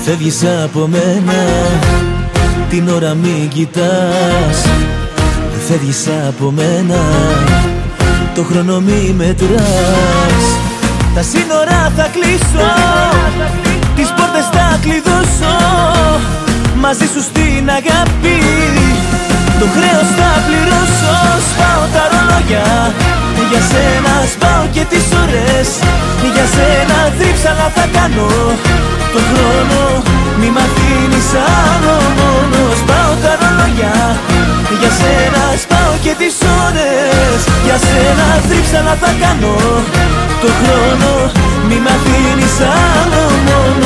φεύγεις από μένα, την ώρα μην κοιτάς. Δεν φεύγεις από μένα, το χρόνο μη μετράς. Τα σύνορα θα κλείσω, τις πόρτες θα κλειδώσω. Μαζί σου στην αγάπη, το χρέος θα πληρώσω. Σπάω τα ρολόγια, για σένα σπάω και τις ώρες. Για σένα τρίψαλα θα κάνω το χρόνο, μη μ' αφήνεις άλλο μόνο. Σπάω τα ρολόγια, για σένα σπάω και τις ώρες. Για σένα τρίψαλα θα κάνω το χρόνο, μη μ' αφήνεις άλλο μόνο.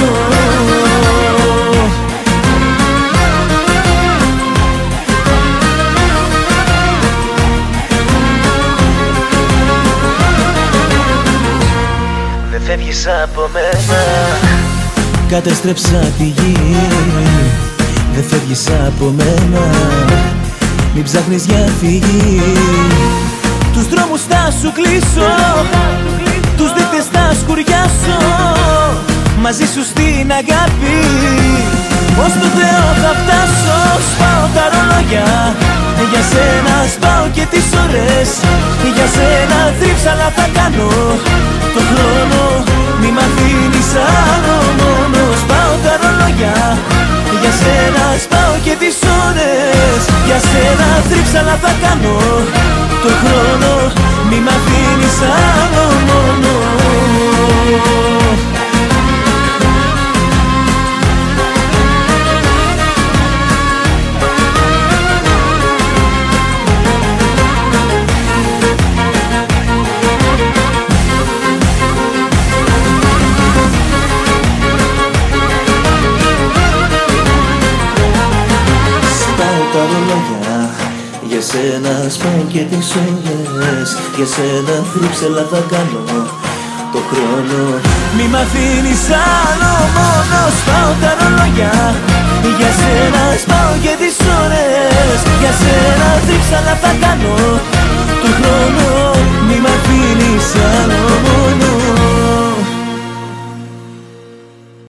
Δεν φεύγεις από μένα, κατέστρεψα τη γη. Δεν φεύγεις από μένα, μην ψάχνεις για φυγή. Τους δρόμους θα σου κλείσω, τους δείκτες θα σκουριάσω. Μαζί σου στην αγάπη, ως το Θεό θα φτάσω. Σπάω τα ρολόγια, για σένα σπάω και τις ώρες. Για σένα τρίψαλα θα κάνω το χρόνο, μη μ' αφήνεις άλλο μόνο. Σπάω τα ρολόγια, για σένα σπάω και τις ώρες. Για σένα τρίψαλα θα κάνω το χρόνο, μη μ' αφήνεις άλλο μόνο. Για σένα σπάω και τις ώρες. Για σένα θρύψελα θα κάνω το χρόνο, μη μ' αφήνεις άλλο μόνο. Σπάω τα ρολόγια, για σένα σπάω και τις ώρες. Για σένα θρύψελα θα κάνω το χρόνο, μη μ' αφήνεις άλλο.